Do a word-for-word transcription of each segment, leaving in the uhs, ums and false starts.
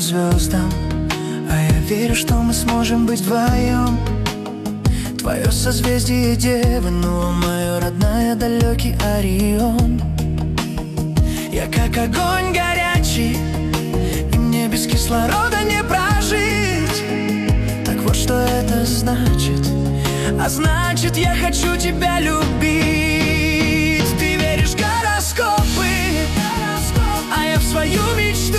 звездам, а я верю, что мы сможем быть вдвоем. Твое созвездие Девы, но мое родная далекий Орион. Я как огонь горячий, и мне без кислорода не прожить. Так вот что это значит. А значит, я хочу тебя любить. Ты веришь в гороскопы, а я в свою мечту.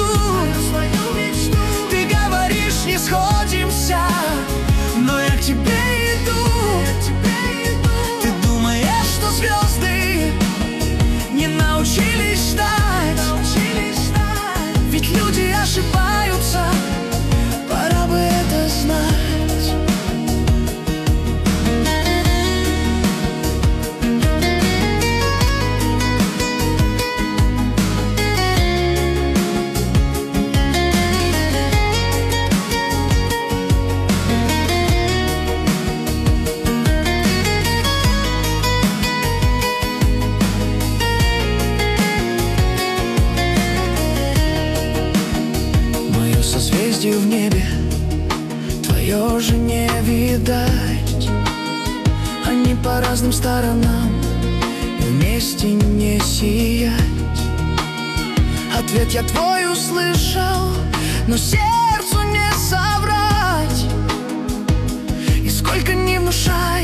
Ты говоришь, не сходимся, но я к тебе иду. Ты думаешь, что звезды не научились ждать? Ведь люди ошибаются, пора бы это знать. Созвездие в небе, твое же не видать. Они по разным сторонам, вместе не сиять. Ответ я твой услышал, но сердцу не соврать. И сколько ни внушай